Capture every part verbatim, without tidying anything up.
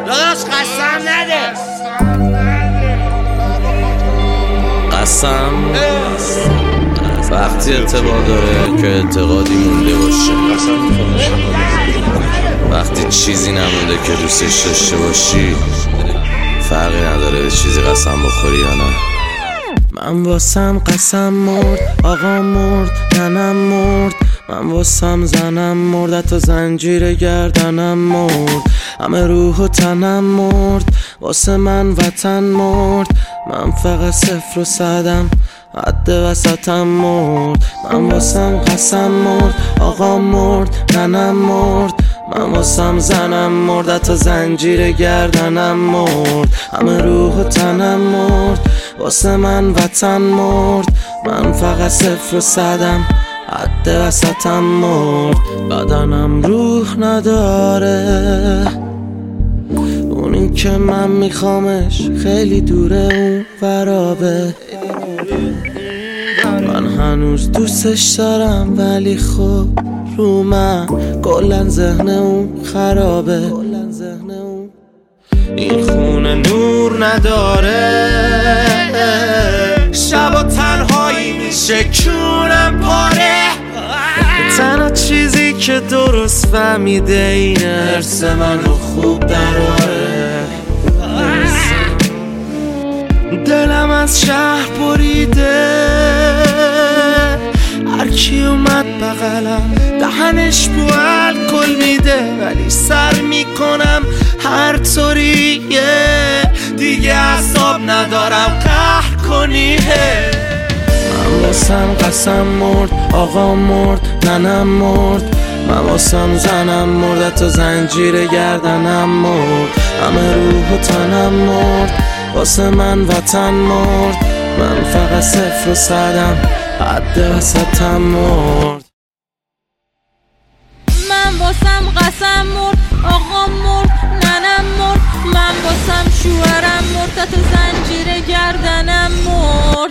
داداش قسم نده. قسم وقتی اعتبار داره که اعتقادی مونده باشه، وقتی چیزی نمونده که دوستش داشته باشی فرقی نداره به چیزی قسم بخوری یا نه. من واسم قسم مرد، آقا مرد، ننم مرد، من واسم زنم مرد، حتی زنجیر گردنم مرد، همه روح و تنم مرد، واسه من وطن مرد، من فقط صفر و صدم، حد وسطم مرد. من واسم قسم مرد، آقا مرد، ننم مرد، من واسم زنم مرد، حتی زنجیر گردنم مرد، همه روح و تنم مرد، واسه من وطن مرد، من فقط صفر و صدم، حد وسطم مرد. بدنم روح نداره، اونی که من میخوامش خیلی دوره، اون فرابه. من هنوز دوستش دارم ولی خب رو من کلن ذهن اون خرابه. این خونه نور نداره، شب و تنهایی میشه کونم پاره. تنها چیزی که درست فهمیده اینه حرس منو خوب دراره. دلم از شهر بریده، هرکی اومد بغلم دهنش بو الکل میده، ولی سر میکنم هر طوریه، دیگه اعصاب ندارم قهر کنی. من واسم قسم مرد، آقا مرد، ننم مرد، من واسم زنم مرد، حتی زنجیر گردنم مرد، همه روح و تنم مرد، واسه من وطن مرد، من فقط صفر و صدم، حد وسطم مرد. من واسم قسم مرد، آقا مرد، ننم مرد، من واسم شوهرم مرد، حتی زنجیر گردنم مرد.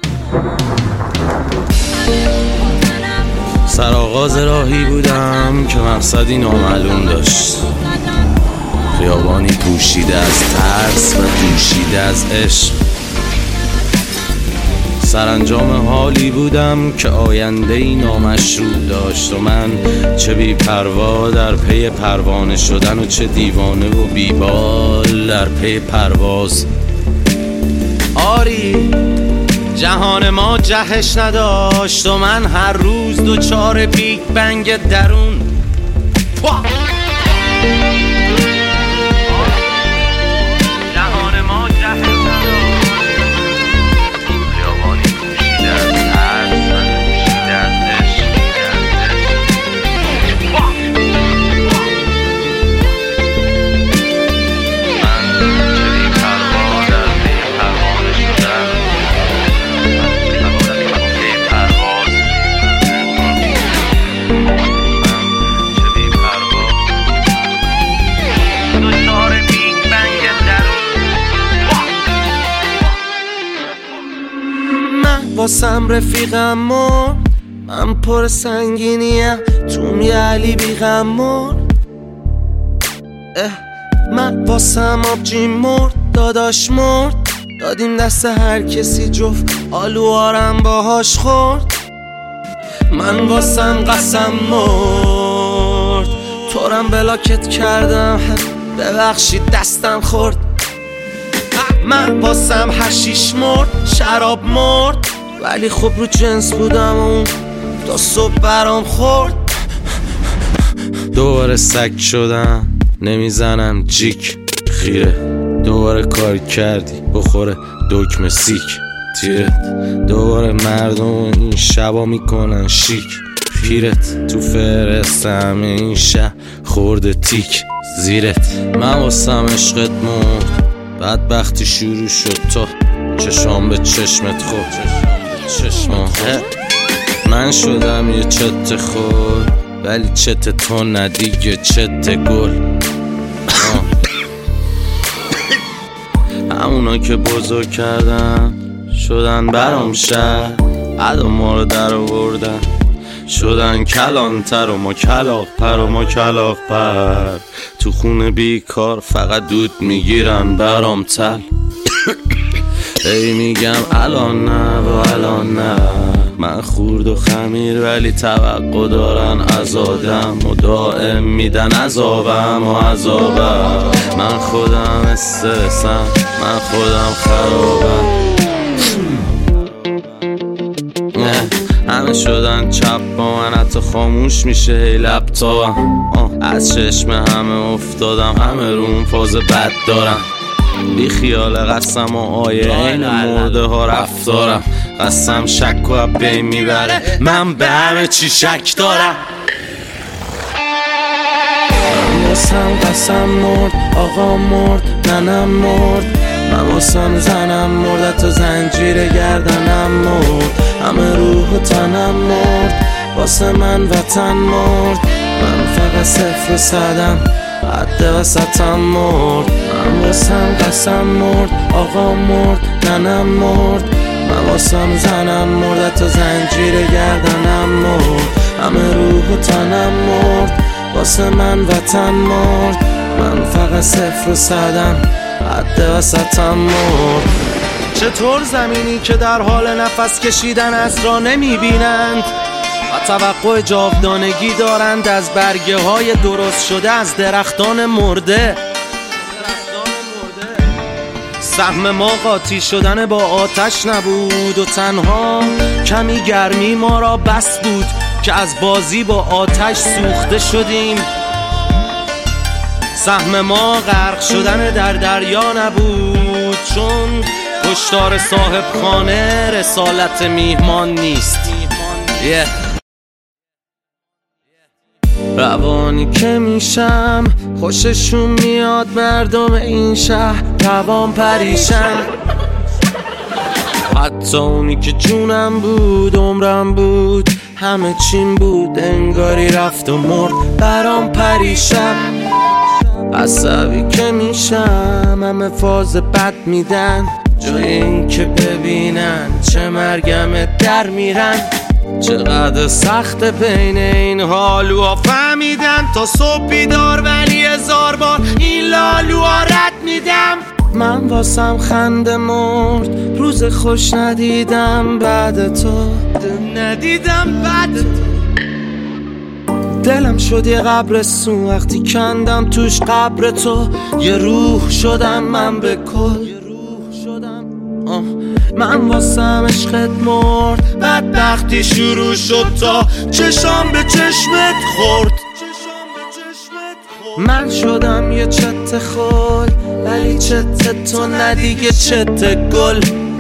سرآغاز راهی بودم که مقصدی نامعلوم داشت، خیابانی پوشیده از ترس و دوشیده از عشق. سرانجام حالی بودم که آینده‌ای نامشروع داشت و من چه بی پروا در پی پروانه شدن و چه دیوانه و بیبال در پی پرواز. آری جهان ما جهش نداشت و من هر روز دوچار بیگ بنگ درون. واسم رفیقم مرد، من پر سنگینیم، توم یه علی بیغم مرد. من واسم آبجی مرد، داداش مرد، دادیم دست هر کسی جفت آلوارم باهاش خورد. من واسم قسم مرد، تورم بلاکت کردم، ببخشید دستم خورد. من واسم حشیش مرد، شراب مرد، ولی خب رو جنس بودم اون تا صبح برام خورد. دوباره سگ شدم، نمیزنم جیک خیره، دوباره کار کردی بخوره دکمه سیک تیرت، دوباره مردم این شبا میکنن شیک پیرت، تو فرست همه این شب خورده تیک زیرت. من واسم عشقت مرد، بدبختی شروع شد تا چشام به چشمت خورد. من شدم یه چت خور، ولی چت تو ندیگه چت گل. همونا که بزرگ کردن شدن برام شهر، عدا ما رو در آوردن شدن کلانتر و ما کلاغ پر و ما کلاغ پر. تو خونه بیکار فقط دود میگیرن برام تل. ای میگم الان نه و الان نه، من خورد و خمیر ولی توقع دارن از آدم و دائم میدن عذابم و عذابم. من خودم استرسم، من خودم خرابم. همه شدن چپ با من، حتی خاموش میشه هی لپتاپم. از چشم همه افتادم، همه روم فاز بد دارم. بی خیال قسم و آیه این مرده ها رفتارم. قسم شک و بین میبره، من به همه چی شک دارم. من واسم قسم مرد، آقا مرد، ننم مرد. من واسم زنم مرد، تو زنجیر گردنم مرد. همه روح و تنم مرد، واسه من وطن مرد. من فقط صفر و صدم، حد وسطم مرد. من واسم قسم مرد، آقا مرد، ننم مرد. من واسم زنم مرد، تو زنجیر گردنم مرد. همه روح و تنم مرد، واسه من وطن مرد. من فقط صفر و صدم، حد وسطم مرد. چطور زمینی که در حال نفس کشیدن از را نمیبینند و توقع جاودانگی دارند از برگه های درست شده از درختان مرده. سهم ما قاطی شدن با آتش نبود و تنها کمی گرمی ما را بس بود که از بازی با آتش سوخته شدیم. سهم ما غرق شدن در دریا نبود، چون کشتار صاحب خانه رسالت میهمان نیست. yeah. روانی که میشم خوششون میاد مردم این شهر روان پریشن. حتی اونی که جونم بود عمرم بود همه چیم بود انگاری رفت و مرد برام پریشن. عصبی که میشم همه فاز بد میدن، جای این که ببینن چه مرگم در میرن. چقدر سخت بین این حالوها فهمیدن، تا صبح بیدار ولی هزار بار این لالوها رد میدم. من واسم خنده مرد، روز خوش ندیدم بعد تو، ندیدم بعد تو. دلم شد یه قبرستون وقتی کندم توش قبر تو. یه روح شدم من به کل، آه. من واسم عشقت مرد، بدبختی شروع شد تا چشام به چشمت خورد. من شدم یه چت خل ولی چت تو ندیگه چت گل.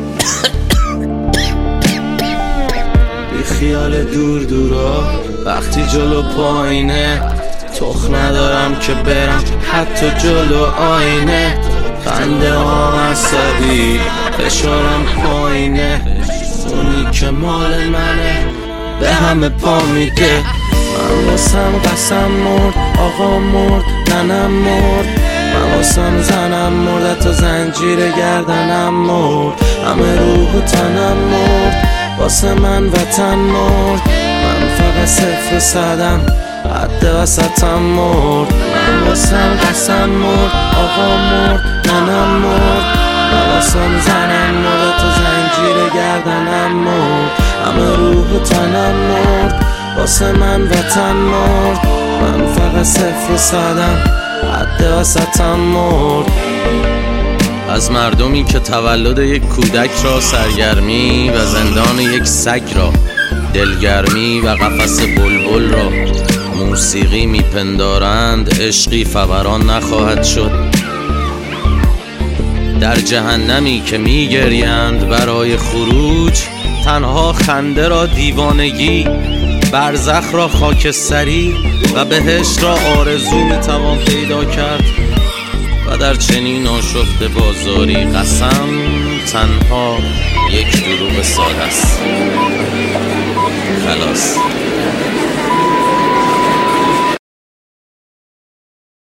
بی خیال دور دورا وقتی جلو پایینه، تخ ندارم که برم حتی جلو آینه. خنده ها عصبی فشارم پایینه، اونی که مال منه به همه پا میده. من واسم قسم مرد، آقا مرد، ننم مرد. من واسم زنم مرد، تو زنجیر گردنم مرد. همه روح و تنم مرد، واسه من وطن مرد. من فقط صفر و صدم، حد وسطم مرد. من واسم قسم مرد، آقا مرد، ننم مرد. من واسم زنم مرد، تو زنجیر گردنم مرد. همه روح و تنم مرد، واسه من وطن مرد. من فقط صفر و صدم، حد وسطم مرد. از مردمی که تولد یک کودک را سرگرمی و زندان یک سگ را، دلگرمی و قفس بلبل را موسیقی میپندارند، عشقی فوران نخواهد شد. در جهنمی که میگریند برای خروج، تنها خنده را دیوانگی، برزخ را خاکستری و بهشت را آرزو میتوان پیدا کرد. و در چنین آشفته بازاری قسم تنها یک دروغ ساده است. خلاص.